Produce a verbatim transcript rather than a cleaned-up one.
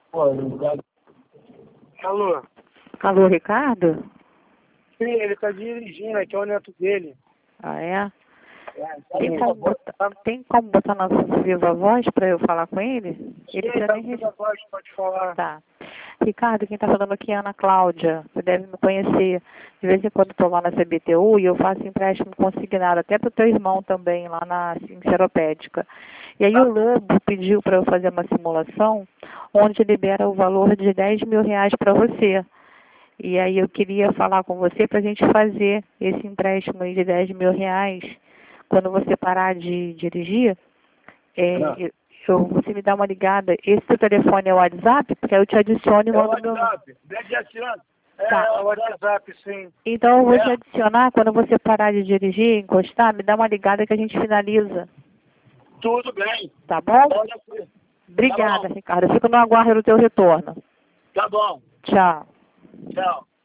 Pô, Ricardo. Alô? Alô, Ricardo? Sim, ele tá dirigindo, aqui é o neto dele. Ah, é? É, Tem como botar, tem como botar na viva voz para eu falar com ele? Ele Sim, já tá nem viva voz, pode falar. Tá. Ricardo, quem está falando aqui é a Ana Cláudia. Você deve me conhecer. De vez em quando estou lá na C B T U e eu faço empréstimo consignado, até para o teu irmão também, lá na Enceropédica. E aí o Lobo pediu para eu fazer uma simulação onde libera o valor de dez mil reais para você. E aí eu queria falar com você para a gente fazer esse empréstimo aí de dez mil reais. Quando você parar de dirigir, é, eu, eu- você me dá uma ligada. Esse teu telefone é o WhatsApp? Porque aí eu te adiciono e É o mando meu... WhatsApp. Deve adicionar. É, Tá. É o WhatsApp, sim. Então eu vou te É. adicionar. Quando você parar de dirigir, encostar, me dá uma ligada que a gente finaliza. Tudo bem. Tá bom? Pode ser. Obrigada, Tá bom. Ricardo. Eu fico no aguardo do teu retorno. Tá bom. Tchau. Tchau.